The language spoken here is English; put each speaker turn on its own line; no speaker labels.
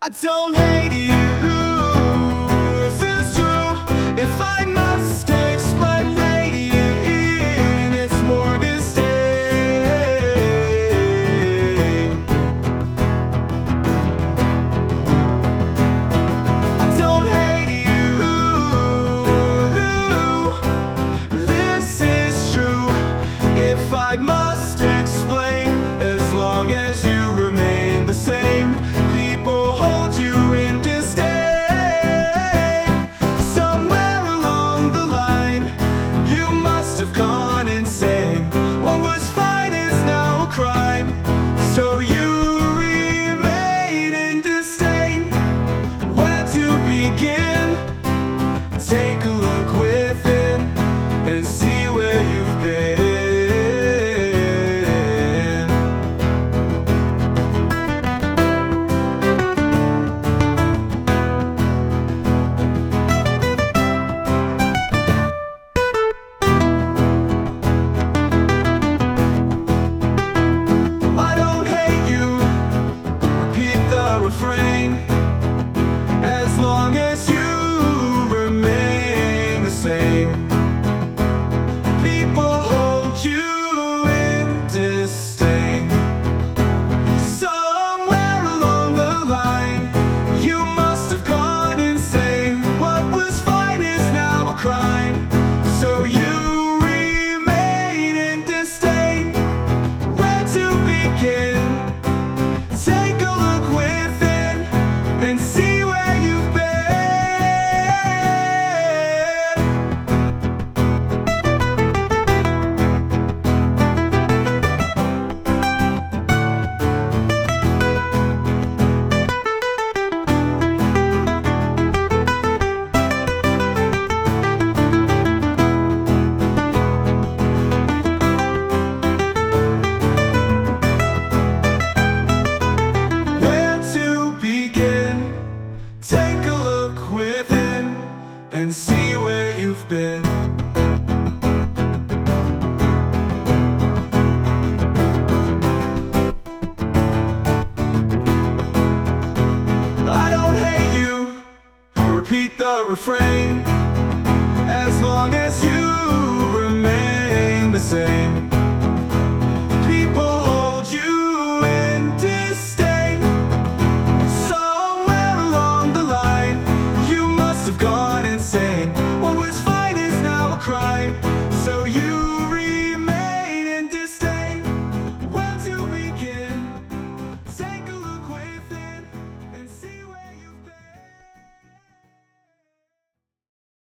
I don't hate you, this is true. If I must explain, hating, it's more disdain. I don't hate you, this is true. If I must explain, as long as you remain the same, people hold you in disdain. Somewhere along the line, you must have gone insane. What was fine is now a crime, so you remain in disdain. Where to begin? Take a look within and see where you've been. Refrain, as long as you remain the same, people hold you in disdain. Somewhere along the line, you must have gone insane. What was fine is now a crime, so you remain in disdain. Where to begin? Take a look within and see where you've been. Where to begin? Take a look within and see where you've been. I don't hate you, repeat the refrain, as long as you remain the same.